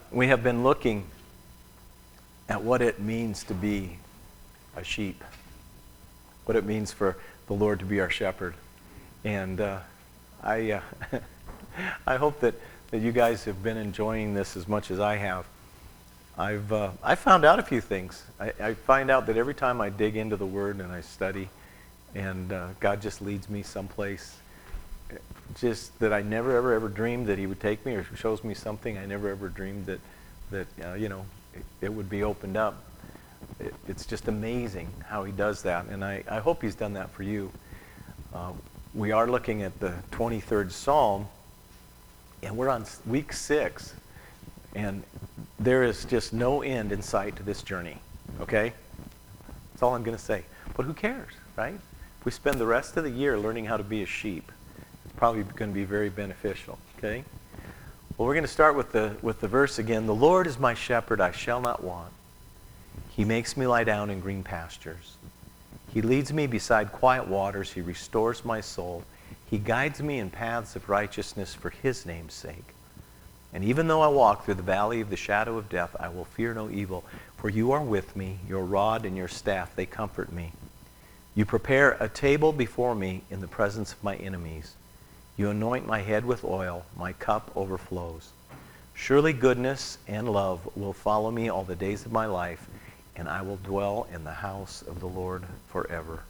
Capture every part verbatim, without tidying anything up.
we have been looking at what it means to be a sheep, what it means for the Lord to be our shepherd. And uh, I uh, I hope that, that you guys have been enjoying this as much as I have. I've uh, I found out a few things. I, I find out that every time I dig into the Word and I study, and uh, God just leads me someplace, just that I never ever ever dreamed that He would take me, or shows me something I never ever dreamed that that uh, you know it, it would be opened up. It, it's just amazing how He does that, and I, I hope He's done that for you. Uh, we are looking at the twenty-third Psalm, and we're on week six, and there is just no end in sight to this journey, okay? That's all I'm going to say. But who cares, right? If we spend the rest of the year learning how to be a sheep, it's probably going to be very beneficial, okay? Well, we're going to start with the with the verse again. The Lord is my shepherd, I shall not want. He makes me lie down in green pastures. He leads me beside quiet waters. He restores my soul. He guides me in paths of righteousness for His name's sake. And even though I walk through the valley of the shadow of death, I will fear no evil, for You are with me. Your rod and Your staff, they comfort me. You prepare a table before me in the presence of my enemies. You anoint my head with oil. My cup overflows. Surely goodness and love will follow me all the days of my life, and I will dwell in the house of the Lord forever.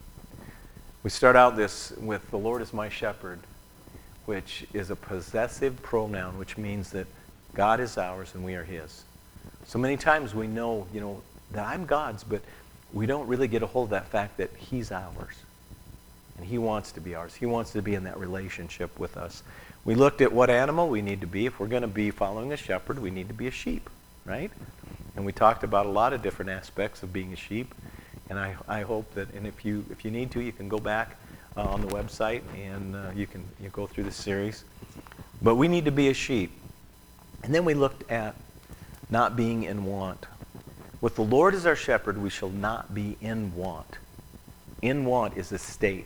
We start out this with the Lord is my shepherd, which is a possessive pronoun, which means that God is ours and we are His. So many times we know, you know, that I'm God's, but we don't really get a hold of that fact that He's ours. And He wants to be ours. He wants to be in that relationship with us. We looked at what animal we need to be. If we're going to be following a shepherd, we need to be a sheep, right? And we talked about a lot of different aspects of being a sheep. And I, I hope that, and if you if you need to, you can go back uh, on the website and uh, you can you go through the series. But we need to be a sheep. And then we looked at not being in want. With the Lord as our shepherd, we shall not be in want. In want is a state.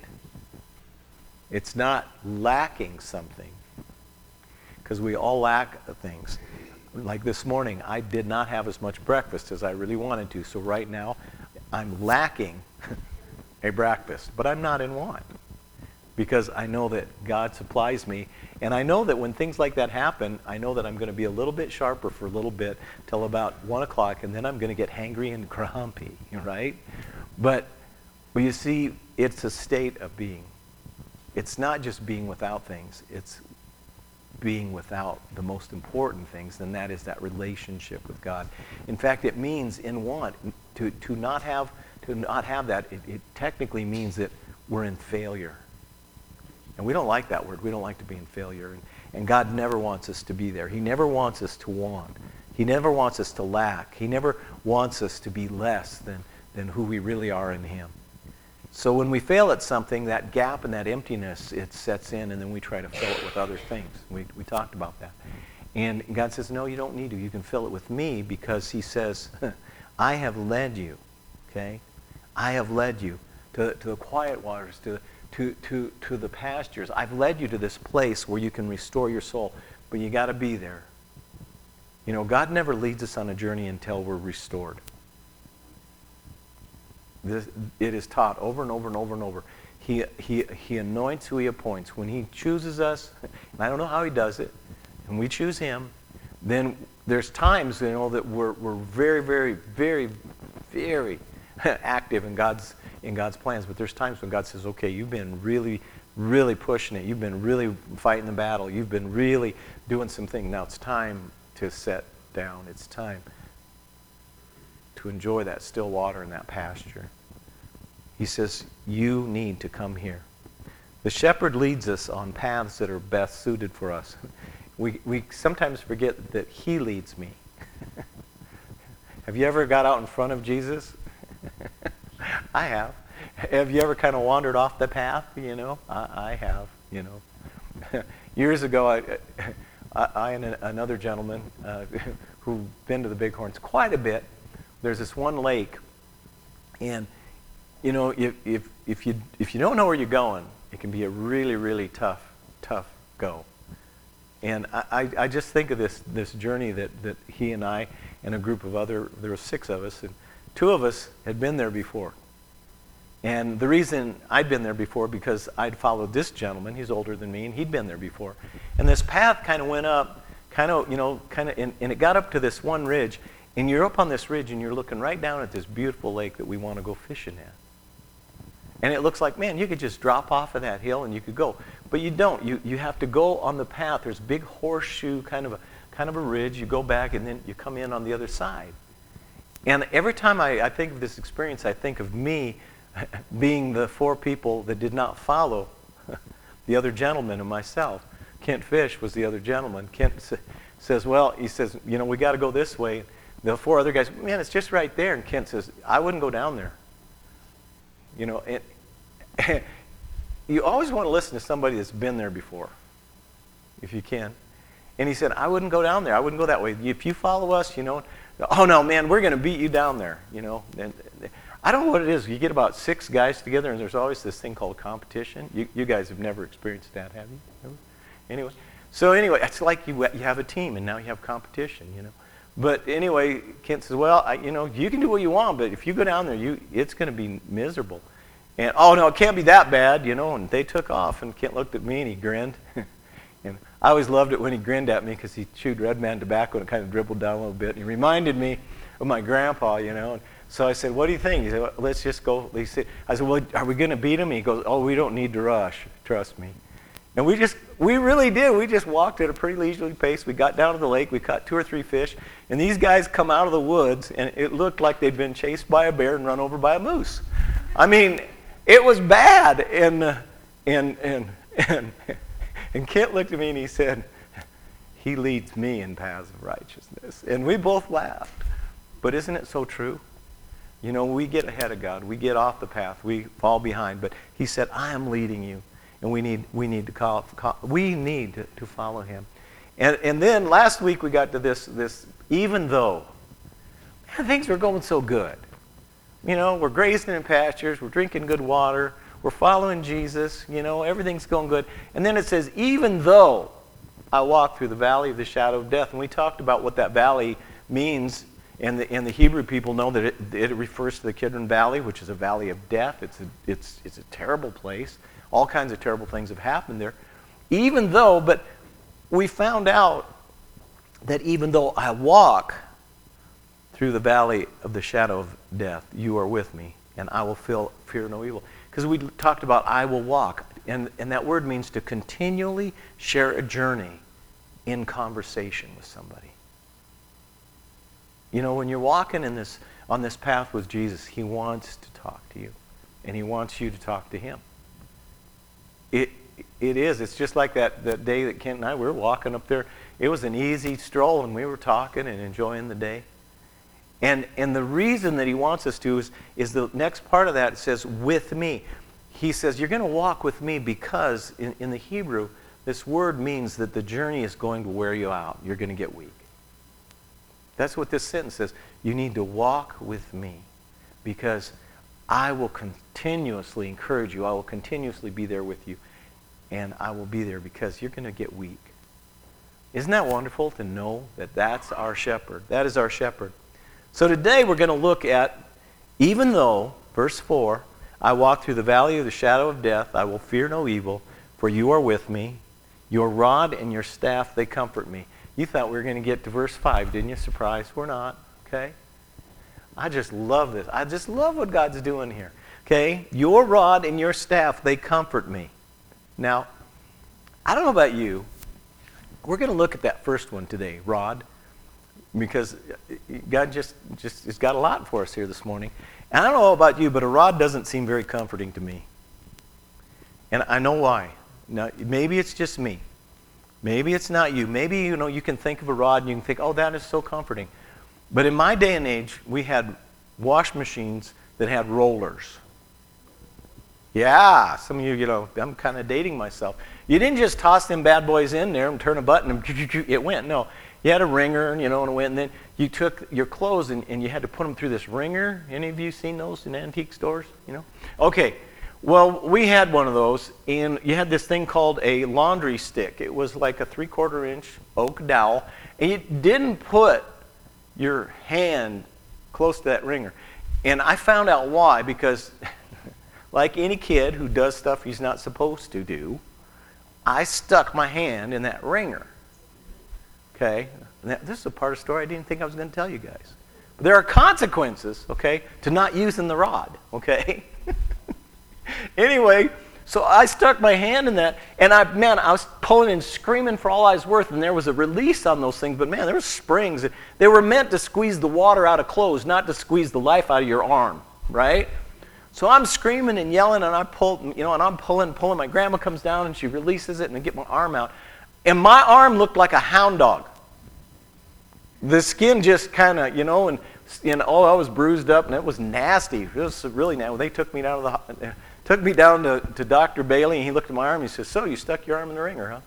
It's not lacking something, because we all lack things. Like this morning, I did not have as much breakfast as I really wanted to. So right now, I'm lacking a breakfast. But I'm not in want, because I know that God supplies me. And I know that when things like that happen, I know that I'm going to be a little bit sharper for a little bit till about one o'clock, and then I'm going to get hangry and grumpy, right? But, but you see, it's a state of being. It's not just being without things. It's being without the most important things, and that is that relationship with God. In fact, it means in want. To, to not have to not have that, it, it technically means that we're in failure. And we don't like that word. We don't like to be in failure. And, and God never wants us to be there. He never wants us to want. He never wants us to lack. He never wants us to be less than, than who we really are in Him. So when we fail at something, that gap and that emptiness, it sets in, and then we try to fill it with other things. We, we talked about that. And God says, no, you don't need to. You can fill it with me, because He says, I have led you, okay? I have led you to, to the quiet waters, to, to, to, to the pastures. I've led you to this place where you can restore your soul, but you got to be there. You know, God never leads us on a journey until we're restored. This, it is taught over and over and over and over. He, he, he anoints who He appoints. When He chooses us, and I don't know how He does it, and we choose Him, then there's times, you know, that we're, we're very, very, very, very active in God's, in God's plans. But there's times when God says, okay, you've been really, really pushing it. You've been really fighting the battle. You've been really doing some things. Now it's time to set down. It's time to enjoy that still water and that pasture. He says, you need to come here. The shepherd leads us on paths that are best suited for us. We, we sometimes forget that He leads me. Have you ever got out in front of Jesus? I have. Have you ever kind of wandered off the path? You know, I, I have, you know. Years ago, I, I, I and another gentleman uh, who've been to the Bighorns quite a bit, there's this one lake, and you know, if if if you if you don't know where you're going, it can be a really really tough tough go. And I, I, I just think of this this journey that, that he and I and a group of other, there were six of us, and two of us had been there before. And the reason I'd been there before, because I'd followed this gentleman, he's older than me, and he'd been there before. And this path kind of went up, kind of, you know, kind of, and, and it got up to this one ridge, and you're up on this ridge, and you're looking right down at this beautiful lake that we want to go fishing at. And it looks like, man, you could just drop off of that hill and you could go. But you don't. You you have to go on the path. There's a big horseshoe, kind of a kind of a ridge. You go back and then you come in on the other side. And every time I, I think of this experience, I think of me being the four people that did not follow the other gentleman and myself. Kent Fish was the other gentleman. Kent sa- says, well, he says, you know, we got to go this way. The four other guys, man, it's just right there. And Kent says, I wouldn't go down there. You know, it, you always want to listen to somebody that's been there before, if you can. And he said, I wouldn't go down there. I wouldn't go that way. If you follow us, you know, oh no, man, we're going to beat you down there, you know. And I don't know what it is. You get about six guys together, and there's always this thing called competition. You, you guys have never experienced that, have you? Never? Anyway, so anyway, it's like you you have a team, and now you have competition, you know. But anyway, Kent says, well, I, you know, you can do what you want, but if you go down there, you it's going to be miserable. And, oh, no, it can't be that bad, you know. And they took off, and Kent looked at me, and he grinned. And I always loved it when he grinned at me because he chewed Red Man tobacco and it kind of dribbled down a little bit. And he reminded me of my grandpa, you know. And so I said, what do you think? He said, well, let's just go. He said, I said, well, are we going to beat him? He goes, oh, we don't need to rush. Trust me. And we just, we really did. We just walked at a pretty leisurely pace. We got down to the lake. We caught two or three fish. And these guys come out of the woods, and it looked like they'd been chased by a bear and run over by a moose. I mean, it was bad. And, uh, and, and, and, and Kent looked at me and he said, he leads me in paths of righteousness. And we both laughed. But isn't it so true? You know, we get ahead of God. We get off the path. We fall behind. But he said, I am leading you. And we need we need to call, call we need to, to follow him. And and then last week we got to this this even though man, things were going so good. You know, we're grazing in pastures, we're drinking good water, we're following Jesus, you know, everything's going good. And then it says, even though I walk through the valley of the shadow of death. And we talked about what that valley means, and the and the Hebrew people know that it, it refers to the Kidron Valley, which is a valley of death. It's a it's it's a terrible place. All kinds of terrible things have happened there. Even though, but we found out that even though I walk through the valley of the shadow of death, you are with me, and I will feel, fear no evil. Because we talked about I will walk, and, and that word means to continually share a journey in conversation with somebody. You know, when you're walking in this on this path with Jesus, he wants to talk to you, and he wants you to talk to him. It it is. It's just like that, that day that Kent and I we were walking up there. It was an easy stroll, and we were talking and enjoying the day. And and the reason that he wants us to is, is the next part of that. It says, with me. He says, you're going to walk with me because in, in the Hebrew, this word means that the journey is going to wear you out. You're going to get weak. That's what this sentence says. You need to walk with me because I will continuously encourage you. I will continuously be there with you. And I will be there because you're going to get weak. Isn't that wonderful to know that that's our shepherd? That is our shepherd. So today we're going to look at, even though, verse four, I walk through the valley of the shadow of death, I will fear no evil, for you are with me. Your rod and your staff, they comfort me. You thought we were going to get to verse five, didn't you? Surprise, we're not. Okay? I just love this. I just love what God's doing here. Okay? Your rod and your staff, they comfort me. Now, I don't know about you. We're going to look at that first one today, rod, because God just, just has got a lot for us here this morning. And I don't know about you, but a rod doesn't seem very comforting to me. And I know why. Now, maybe it's just me. Maybe it's not you. Maybe, you know, you can think of a rod and you can think, oh, that is so comforting. But in my day and age, we had wash machines that had rollers. Yeah, some of you, you know, I'm kind of dating myself. You didn't just toss them bad boys in there and turn a button and it went. No, you had a wringer, you know, and it went. And then you took your clothes and, and you had to put them through this wringer. Any of you seen those in antique stores? You know? Okay, Well, we had one of those, and you had this thing called a laundry stick. It was like a three-quarter inch oak dowel, and you didn't put your hand close to that wringer. And I found out why, because like any kid who does stuff he's not supposed to do, I stuck my hand in that wringer. Okay? And that, this is a part of the story I didn't think I was going to tell you guys. But there are consequences, okay, to not using the rod, okay? Anyway, so I stuck my hand in that, and I, man, I was pulling and screaming for all I was worth, and there was a release on those things, but man, there were springs. They were meant to squeeze the water out of clothes, not to squeeze the life out of your arm, right? So I'm screaming and yelling, and I pull, you know, and I'm pulling, pulling. My grandma comes down, and she releases it, and I get my arm out, and my arm looked like a hound dog. The skin just kind of, you know, and, and oh, I was bruised up, and it was nasty. It was really nasty. They took me down to the took me down to, to Doctor Bailey, and he looked at my arm, and he says, "So you stuck your arm in the wringer, huh?"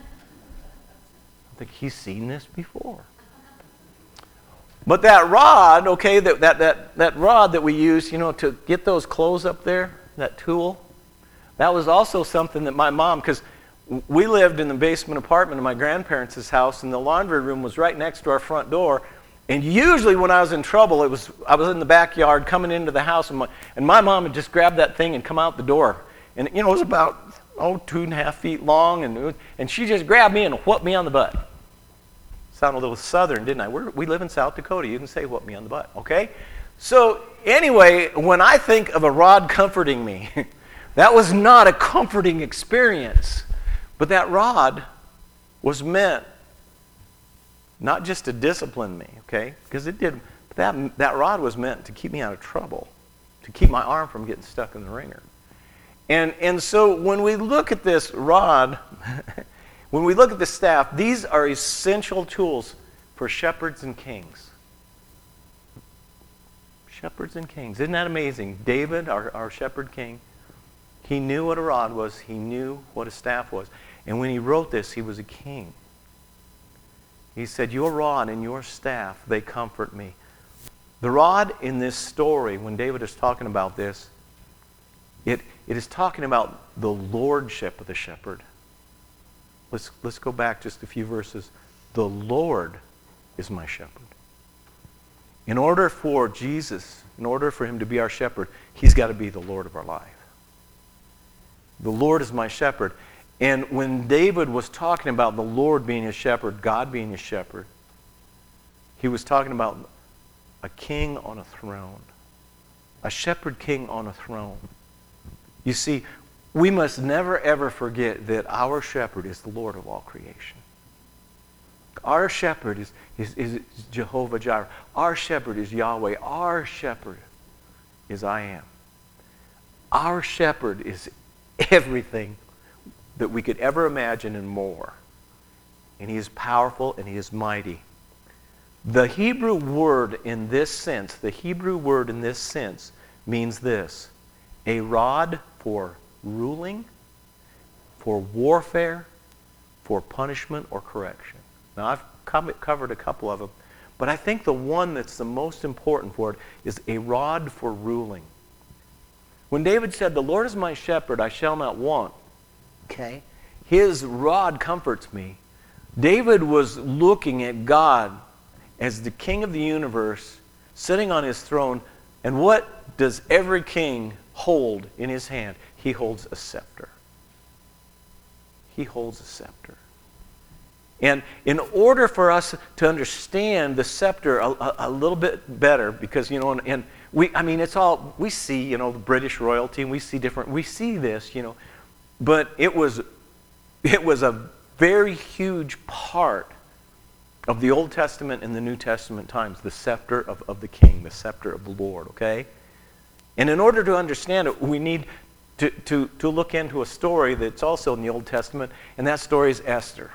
I think he's seen this before. But that rod, okay, that, that, that, that rod that we use, you know, to get those clothes up there, that tool, that was also something that my mom, because we lived in the basement apartment of my grandparents' house, and the laundry room was right next to our front door. And usually when I was in trouble, it was I was in the backyard coming into the house, and my, and my mom would just grab that thing and come out the door. And, you know, it was about, oh, two and a half feet long, and, and she just grabbed me and whooped me on the butt. Sound a little southern, didn't I? We're, we live in South Dakota. You can say whoop me on the butt, okay? So anyway, when I think of a rod comforting me, that was not a comforting experience. But that rod was meant not just to discipline me, okay? Because it did. That, that rod was meant to keep me out of trouble, to keep my arm from getting stuck in the wringer. And, and so when we look at this rod, when we look at the staff, these are essential tools for shepherds and kings. Shepherds and kings. Isn't that amazing? David, our, our shepherd king, he knew what a rod was. He knew what a staff was. And when he wrote this, he was a king. He said, "Your rod and your staff, they comfort me." The rod in this story, when David is talking about this, it, it is talking about the lordship of the shepherd. Let's, let's go back just a few verses. The Lord is my shepherd. In order for Jesus, in order for him to be our shepherd, he's got to be the Lord of our life. The Lord is my shepherd. And when David was talking about the Lord being his shepherd, God being his shepherd, he was talking about a king on a throne. A shepherd king on a throne. You see, we must never ever forget that our shepherd is the Lord of all creation. Our shepherd is, is, is Jehovah Jireh. Our shepherd is Yahweh. Our shepherd is I Am. Our shepherd is everything that we could ever imagine and more. And he is powerful and he is mighty. The Hebrew word in this sense, the Hebrew word in this sense means this: a rod for ruling, for warfare, for punishment or correction. Now I've covered a couple of them, but I think the one that's the most important for it is a rod for ruling. When David said, "The Lord is my shepherd, I shall not want," okay, his rod comforts me. David was looking at God as the king of the universe, sitting on his throne, and what does every king hold in his hand? He holds a scepter. He holds a scepter. And in order for us to understand the scepter a, a, a little bit better, because, you know, and, and we, I mean, it's all, we see, you know, the British royalty, and we see different, we see this, you know, but it was, it was a very huge part of the Old Testament and the New Testament times, the scepter of, of the king, the scepter of the Lord, okay? And in order to understand it, we need to, to, to look into a story that's also in the Old Testament, and that story is Esther.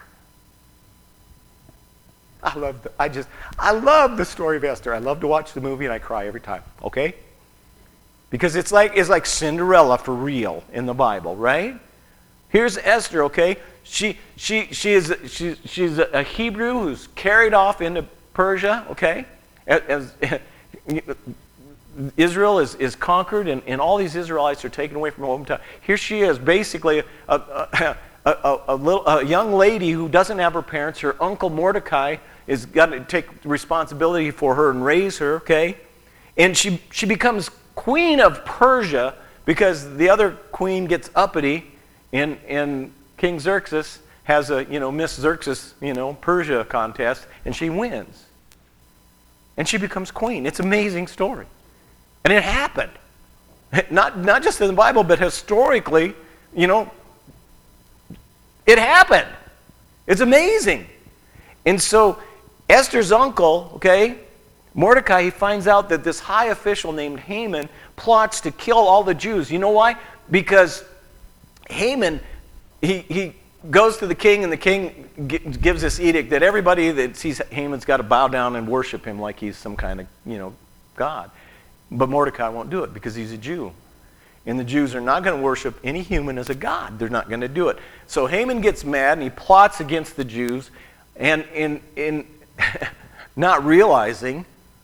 I love the, I just I love the story of Esther. I love to watch the movie and I cry every time, okay? Because it's like it's like Cinderella for real in the Bible, right? Here's Esther, okay? She she she is she, she's a Hebrew who's carried off into Persia, okay? As, as Israel is, is conquered, and, and all these Israelites are taken away from her hometown. Here she is, basically a, a, a, a, a, little, a young lady who doesn't have her parents. Her uncle Mordecai is got to take responsibility for her and raise her, okay? And she, she becomes queen of Persia because the other queen gets uppity, and, and King Xerxes has a, you know, Miss Xerxes, you know, Persia contest, and she wins. And she becomes queen. It's an amazing story. And it happened. Not, not just in the Bible, but historically, you know, it happened. It's amazing. And so Esther's uncle, okay, Mordecai, he finds out that this high official named Haman plots to kill all the Jews. You know why? Because Haman, he, he goes to the king, and the king g- gives this edict that everybody that sees Haman's got to bow down and worship him like he's some kind of, you know, god. But Mordecai won't do it because he's a Jew. And the Jews are not going to worship any human as a god. They're not going to do it. So Haman gets mad, and he plots against the Jews, and in, in not realizing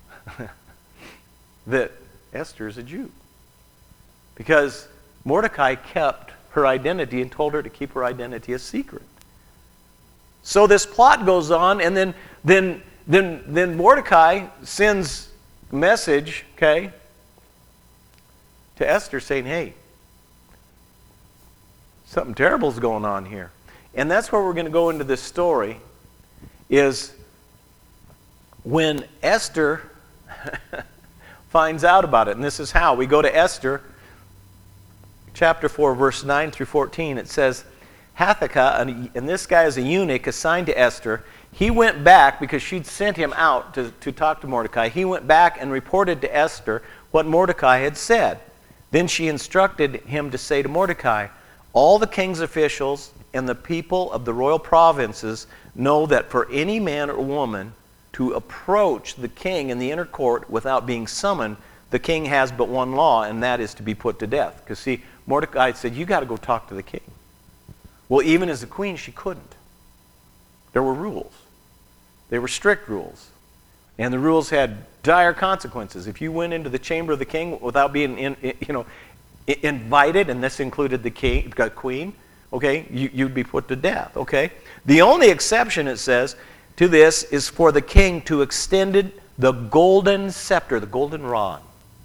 that Esther is a Jew. Because Mordecai kept her identity and told her to keep her identity a secret. So this plot goes on, and then then then then Mordecai sends a message, okay, to Esther saying, hey, something terrible is going on here. And that's where we're going to go into this story, is when Esther finds out about it. And this is how. We go to Esther chapter four, verse nine through fourteen. It says, Hathakah, and this guy is a eunuch assigned to Esther, he went back because she'd sent him out to, to talk to Mordecai. He went back and reported to Esther what Mordecai had said. Then she instructed him to say to Mordecai, all the king's officials and the people of the royal provinces know that for any man or woman to approach the king in the inner court without being summoned, the king has but one law, and that is to be put to death. Because see, Mordecai said, you got to go talk to the king. Well, even as a queen, she couldn't. There were rules. They were strict rules. And the rules had dire consequences. If you went into the chamber of the king without being in, you know, invited, and this included the king, the queen, okay, you, you'd be put to death, okay? The only exception, it says, to this is for the king to extend the golden scepter, the golden rod,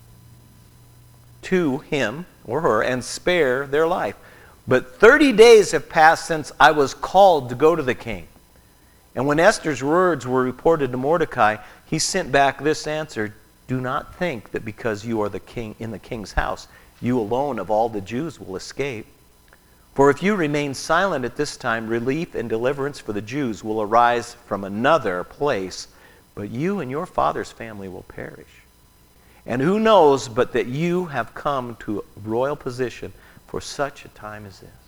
to him or her and spare their life. But thirty days have passed since I was called to go to the king. And when Esther's words were reported to Mordecai, he sent back this answer, do not think that because you are the king in the king's house, you alone of all the Jews will escape. For if you remain silent at this time, relief and deliverance for the Jews will arise from another place, but you and your father's family will perish. And who knows but that you have come to a royal position for such a time as this.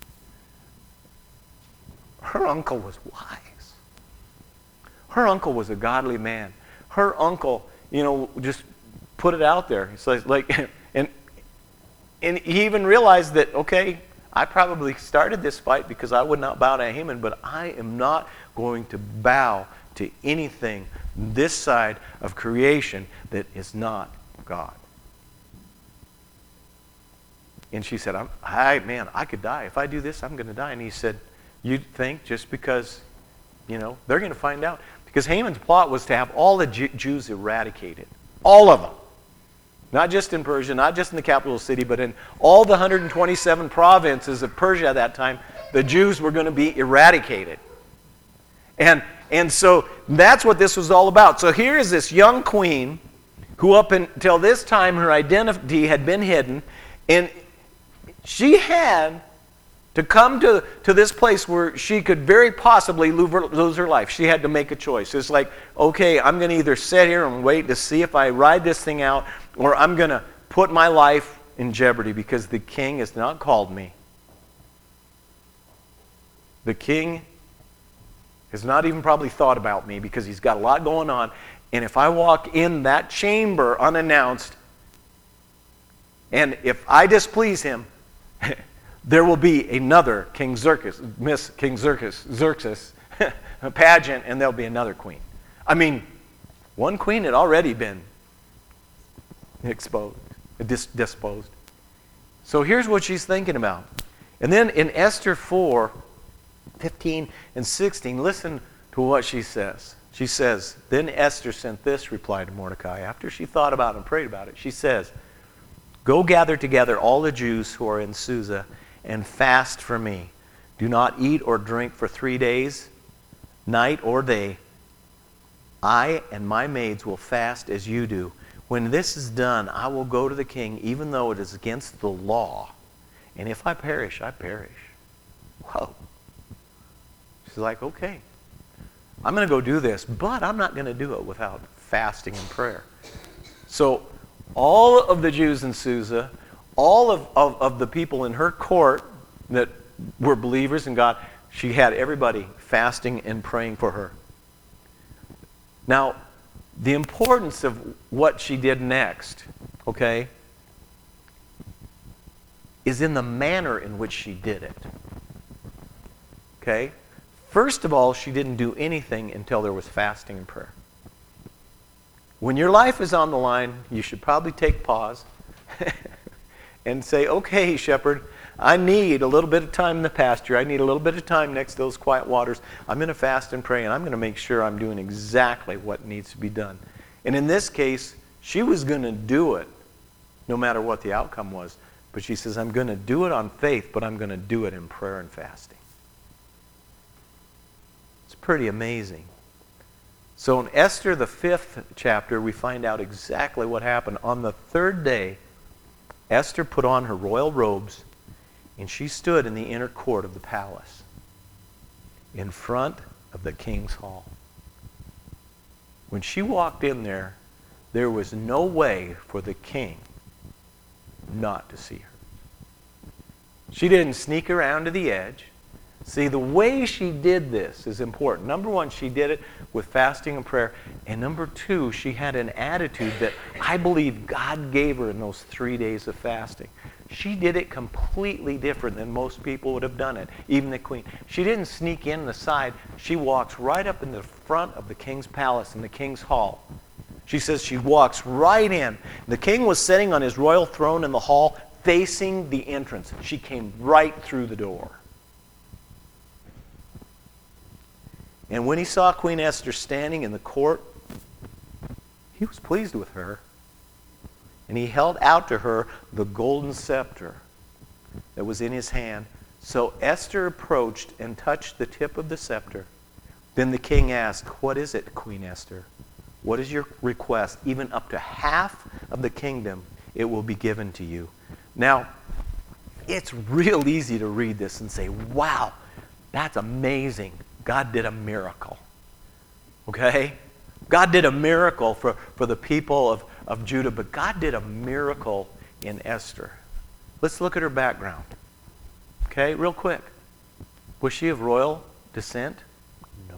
Her uncle was wise. Her uncle was a godly man. Her uncle, you know, just put it out there. It's like, like and, and he even realized that, okay, I probably started this fight because I would not bow to Haman, but I am not going to bow to anything this side of creation that is not God. And she said, I'm, I, man, I could die. If I do this, I'm going to die. And he said, you think just because, you know, they're going to find out. Because Haman's plot was to have all the Jew- Jews eradicated. All of them. Not just in Persia, not just in the capital city, but in all the one hundred twenty-seven provinces of Persia at that time, the Jews were going to be eradicated. And, and so that's what this was all about. So here is this young queen who up until this time her identity had been hidden, and she had to come to, to this place where she could very possibly lose her, lose her life. She had to make a choice. It's like, okay, I'm going to either sit here and wait to see if I ride this thing out, or I'm going to put my life in jeopardy because the king has not called me. The king has not even probably thought about me because he's got a lot going on. And if I walk in that chamber unannounced, and if I displease him, there will be another King Xerxes, Miss King Xerxes, Xerxes a pageant, and there'll be another queen. I mean, one queen had already been, exposed, dis- disposed. So here's what she's thinking about. And then in Esther four, fifteen and sixteen, listen to what she says. She says, then Esther sent this reply to Mordecai. After she thought about it and prayed about it, she says, go gather together all the Jews who are in Susa and fast for me. Do not eat or drink for three days, night or day. I and my maids will fast as you do. When this is done, I will go to the king, even though it is against the law. And if I perish, I perish. Whoa. She's like, okay, I'm going to go do this, but I'm not going to do it without fasting and prayer. So all of the Jews in Susa, all of, of, of the people in her court that were believers in God, she had everybody fasting and praying for her. Now, the importance of what she did next, okay, is in the manner in which she did it. Okay? First of all, she didn't do anything until there was fasting and prayer. When your life is on the line, you should probably take pause and say, okay, shepherd, I need a little bit of time in the pasture. I need a little bit of time next to those quiet waters. I'm going to fast and pray, and I'm going to make sure I'm doing exactly what needs to be done. And in this case, she was going to do it no matter what the outcome was. But she says, I'm going to do it on faith, but I'm going to do it in prayer and fasting. It's pretty amazing. So in Esther, the fifth chapter, we find out exactly what happened. On the third day, Esther put on her royal robes, and she stood in the inner court of the palace, in front of the king's hall. When she walked in there, there was no way for the king not to see her. She didn't sneak around to the edge. See, the way she did this is important. Number one, she did it with fasting and prayer. And number two, she had an attitude that I believe God gave her in those three days of fasting. She did it completely different than most people would have done it, even the queen. She didn't sneak in the side. She walks right up in the front of the king's palace, in the king's hall. She says she walks right in. The king was sitting on his royal throne in the hall, facing the entrance. She came right through the door. And when he saw Queen Esther standing in the court, he was pleased with her. And he held out to her the golden scepter that was in his hand. So Esther approached and touched the tip of the scepter. Then the king asked, what is it, Queen Esther? What is your request? Even up to half of the kingdom, it will be given to you. Now, it's real easy to read this and say, wow, that's amazing. God did a miracle. Okay? God did a miracle for, for the people of, of Judah, but God did a miracle in Esther. Let's look at her background. Okay, real quick. Was she of royal descent? No.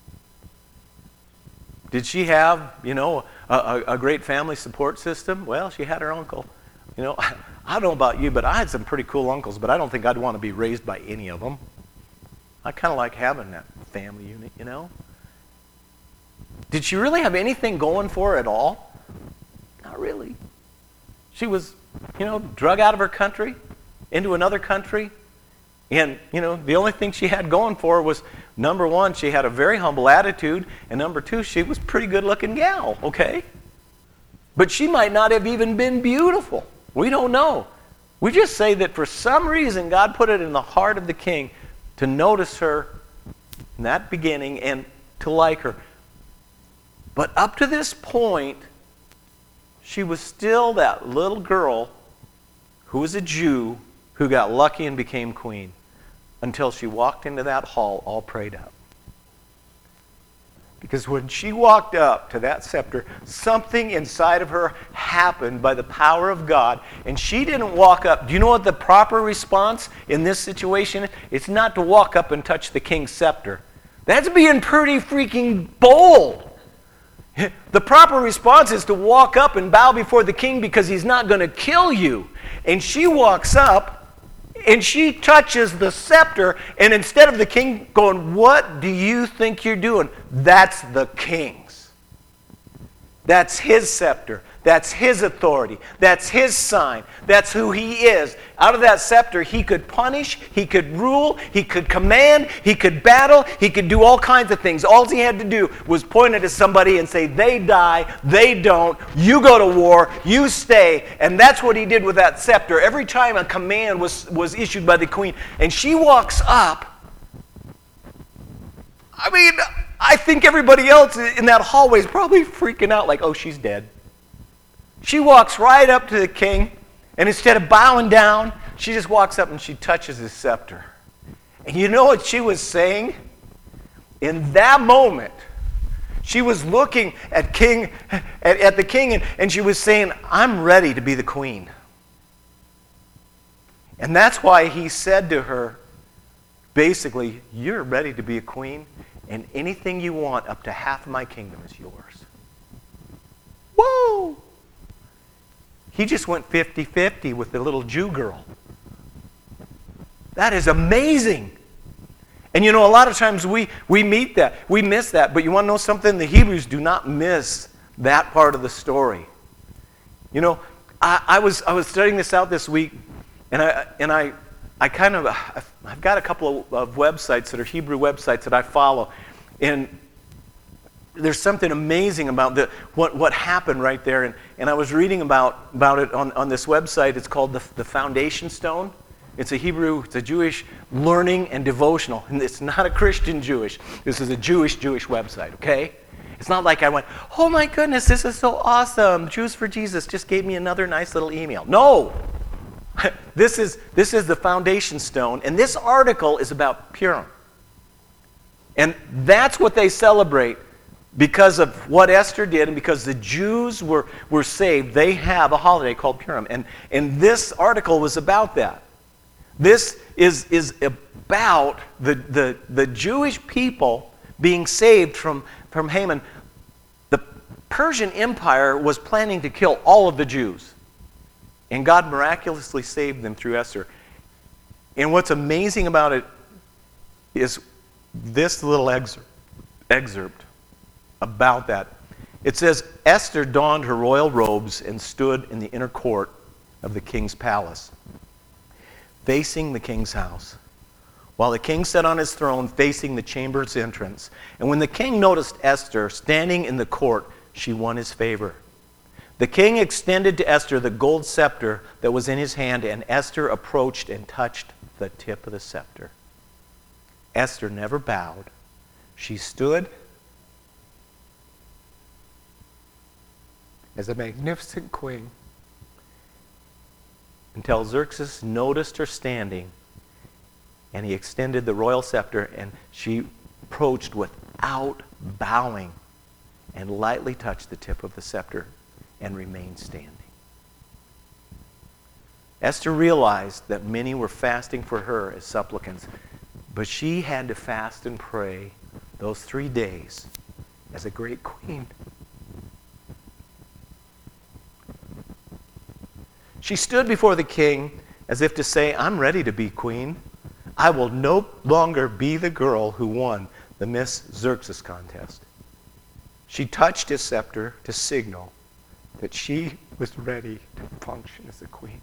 Did she have, you know, a, a, a great family support system? Well, she had her uncle. You know, I, I don't know about you, but I had some pretty cool uncles, but I don't think I'd want to be raised by any of them. I kind of like having that family unit, you know. Did she really have anything going for her at all? Not really. She was, you know, drug out of her country, into another country. And, you know, the only thing she had going for her was, number one, she had a very humble attitude. And number two, she was a pretty good-looking gal, okay? But she might not have even been beautiful. We don't know. We just say that for some reason, God put it in the heart of the king to notice her in that beginning and to like her. But up to this point, she was still that little girl who was a Jew who got lucky and became queen until she walked into that hall all prayed up. Because when she walked up to that scepter, something inside of her happened by the power of God. And she didn't walk up. Do you know what the proper response in this situation is? It's not to walk up and touch the king's scepter. That's being pretty freaking bold. The proper response is to walk up and bow before the king because he's not going to kill you. And she walks up and she touches the scepter, and instead of the king going, what do you think you're doing? That's the king's. That's his scepter. That's his authority. That's his sign. That's who he is. Out of that scepter, he could punish, he could rule, he could command, he could battle, he could do all kinds of things. All he had to do was point it at somebody and say, they die, they don't, you go to war, you stay. And that's what he did with that scepter. Every time a command was, was issued by the queen, and she walks up, I mean, I think everybody else in that hallway is probably freaking out like, oh, she's dead. She walks right up to the king, and instead of bowing down, she just walks up and she touches his scepter. And you know what she was saying? In that moment, she was looking at king, at, at the king, and, and she was saying, I'm ready to be the queen. And that's why he said to her, basically, you're ready to be a queen, and anything you want up to half of my kingdom is yours. Whoa! He just went fifty-fifty with the little Jew girl. That is amazing. And you know, a lot of times we, we meet that. We miss that. But you want to know something? The Hebrews do not miss that part of the story. You know, I, I was I was studying this out this week, and I and I I kind of I've got a couple of, of websites that are Hebrew websites that I follow, and there's something amazing about the, what, what happened right there. And, and I was reading about, about it on, on this website. It's called the, the Foundation Stone. It's a Hebrew, it's a Jewish learning and devotional. And it's not a Christian Jewish. This is a Jewish, Jewish website, okay? It's not like I went, oh my goodness, this is so awesome. Jews for Jesus just gave me another nice little email. No! This is, this is the Foundation Stone. And this article is about Purim. And that's what they celebrate. Because of what Esther did and because the Jews were, were saved, they have a holiday called Purim. And, and this article was about that. This is, is about the, the, the Jewish people being saved from, from Haman. The Persian Empire was planning to kill all of the Jews. And God miraculously saved them through Esther. And what's amazing about it is this little excerpt. excerpt. About that. It says, Esther donned her royal robes and stood in the inner court of the king's palace, facing the king's house, while the king sat on his throne facing the chamber's entrance. And when the king noticed Esther standing in the court, she won his favor. The king extended to Esther the gold scepter that was in his hand, and Esther approached and touched the tip of the scepter. Esther never bowed. She stood as a magnificent queen until Xerxes noticed her standing, and he extended the royal scepter, and she approached without bowing and lightly touched the tip of the scepter and remained standing. Esther realized that many were fasting for her as supplicants, but she had to fast and pray those three days as a great queen. She stood before the king as if to say, I'm ready to be queen. I will no longer be the girl who won the Miss Xerxes contest. She touched his scepter to signal that she was ready to function as a queen.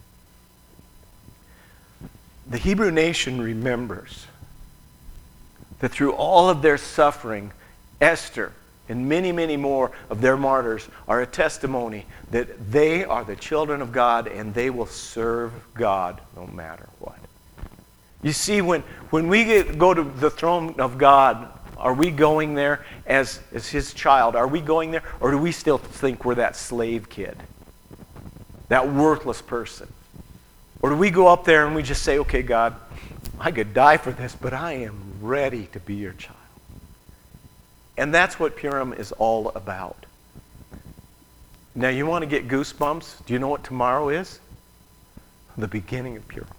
The Hebrew nation remembers that through all of their suffering, Esther and many, many more of their martyrs are a testimony that they are the children of God and they will serve God no matter what. You see, when, when we get, go to the throne of God, are we going there as, as his child? Are we going there? Or do we still think we're that slave kid? That worthless person? Or do we go up there and we just say, okay, God, I could die for this, but I am ready to be your child. And that's what Purim is all about. Now, you want to get goosebumps? Do you know what tomorrow is? The beginning of Purim.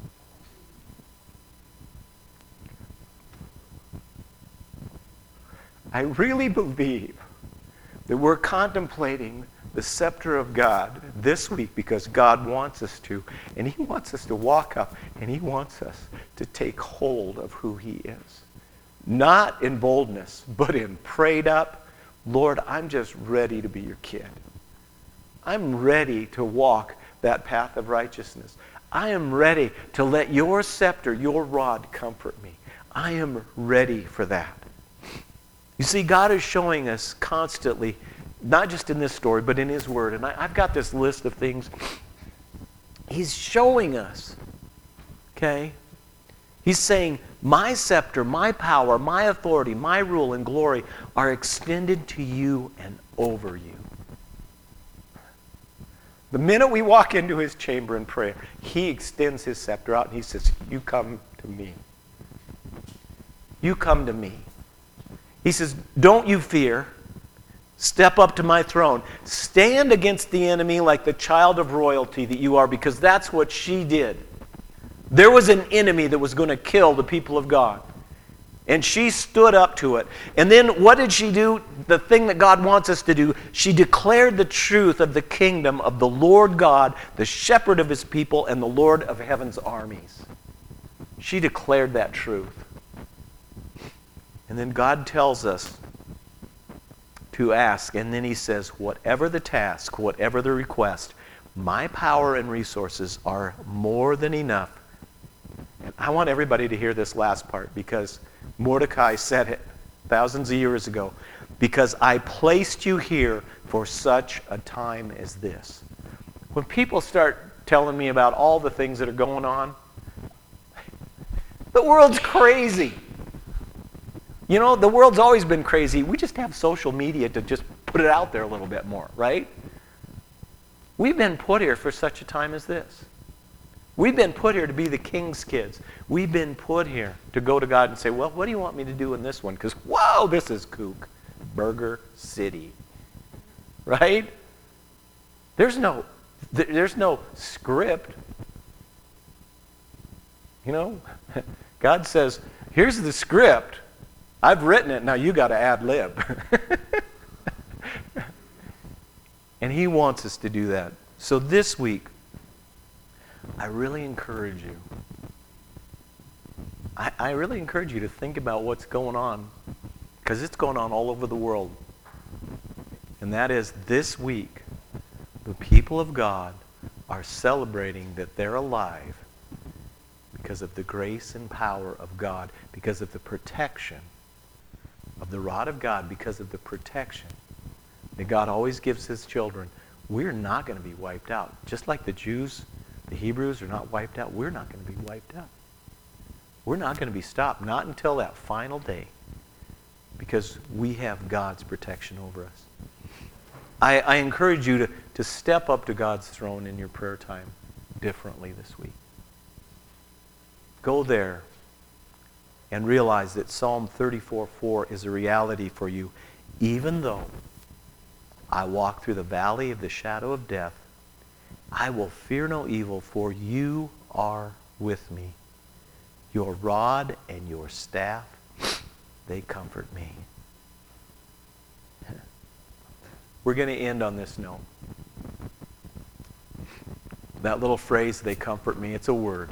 I really believe that we're contemplating the scepter of God this week because God wants us to. And he wants us to walk up and he wants us to take hold of who he is. Not in boldness, but in prayed up, Lord, I'm just ready to be your kid. I'm ready to walk that path of righteousness. I am ready to let your scepter, your rod comfort me. I am ready for that. You see, God is showing us constantly, not just in this story, but in His Word. And I, I've got this list of things. He's showing us, okay? He's saying, my scepter, my power, my authority, my rule and glory are extended to you and over you. The minute we walk into His chamber in prayer, He extends His scepter out and He says, you come to me. You come to me. He says, don't you fear. Step up to my throne. Stand against the enemy like the child of royalty that you are, because that's what she did. There was an enemy that was going to kill the people of God. And she stood up to it. And then what did she do? The thing that God wants us to do. She declared the truth of the kingdom of the Lord God, the shepherd of His people, and the Lord of heaven's armies. She declared that truth. And then God tells us to ask. And then He says, whatever the task, whatever the request, my power and resources are more than enough. And I want everybody to hear this last part, because Mordecai said it thousands of years ago. Because I placed you here for such a time as this. When people start telling me about all the things that are going on, the world's crazy. You know, the world's always been crazy. We just have social media to just put it out there a little bit more, right? We've been put here for such a time as this. We've been put here to be the king's kids. We've been put here to go to God and say, well, what do you want me to do in this one? Because, whoa, this is kook. Burger City. Right? There's no, there's no script. You know? God says, here's the script. I've written it, now you got to ad lib. And He wants us to do that. So this week, I really encourage you. I, I really encourage you to think about what's going on, because it's going on all over the world. And that is, this week, the people of God are celebrating that they're alive because of the grace and power of God, because of the protection of the rod of God, because of the protection that God always gives His children. We're not going to be wiped out. Just like the Jews, the Hebrews are not wiped out, we're not going to be wiped out. We're not going to be stopped, not until that final day, because we have God's protection over us. I, I encourage you to, to step up to God's throne in your prayer time differently this week. Go there and realize that Psalm thirty-four four is a reality for you. Even though I walk through the valley of the shadow of death, I will fear no evil, for you are with me. Your rod and your staff, they comfort me. We're going to end on this note. That little phrase, they comfort me, it's a word.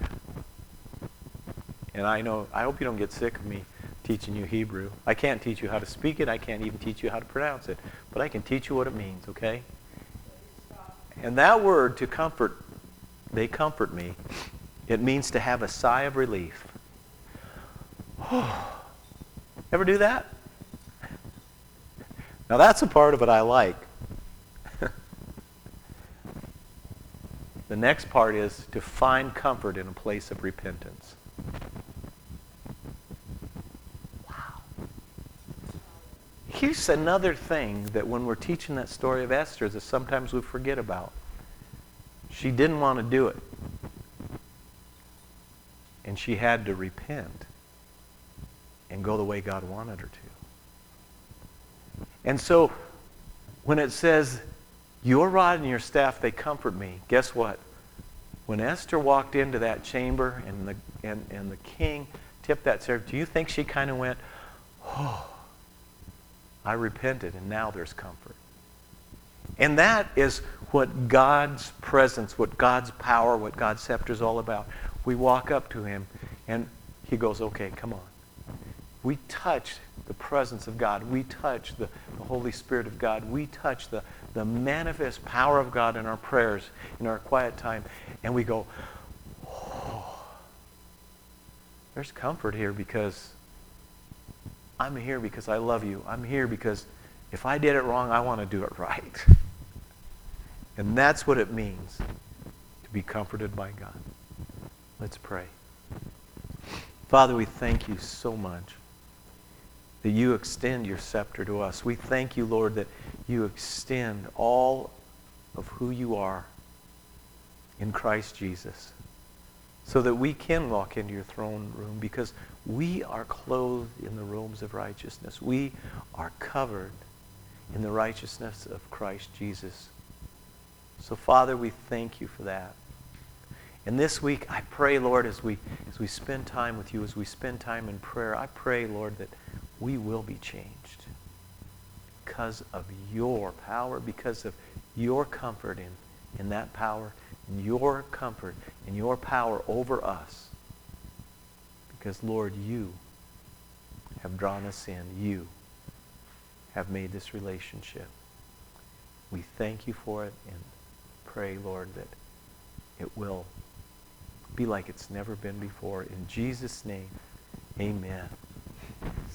And I know, I hope you don't get sick of me teaching you Hebrew. I can't teach you how to speak it. I can't even teach you how to pronounce it. But I can teach you what it means, okay? And that word, to comfort, they comfort me, it means to have a sigh of relief. Ever do that? Now that's a part of it I like. The next part is to find comfort in a place of repentance. Wow. Here's another thing that when we're teaching that story of Esther, that sometimes we forget about. She didn't want to do it. And she had to repent and go the way God wanted her to. And so, when it says, your rod and your staff, they comfort me, guess what? When Esther walked into that chamber and the, and, and the king tipped that serve, do you think she kind of went, oh, I repented and now there's comfort? And that is what God's presence, what God's power, what God's scepter is all about. We walk up to Him and He goes, okay, come on. We touch the presence of God. We touch the, the Holy Spirit of God. We touch the, the manifest power of God in our prayers, in our quiet time, and we go, oh, there's comfort here because I'm here because I love you. I'm here because if I did it wrong, I want to do it right. And that's what it means to be comforted by God. Let's pray. Father, we thank you so much that you extend your scepter to us. We thank you, Lord, that you extend all of who you are in Christ Jesus so that we can walk into your throne room because we are clothed in the robes of righteousness. We are covered in the righteousness of Christ Jesus. So, Father, we thank you for that. And this week, I pray, Lord, as we as we spend time with you, as we spend time in prayer, I pray, Lord, that we will be changed because of your power, because of your comfort in, in that power, and your comfort and your power over us. Because, Lord, you have drawn us in. You have made this relationship. We thank you for it and pray, Lord, that it will be like it's never been before. In Jesus' name, amen.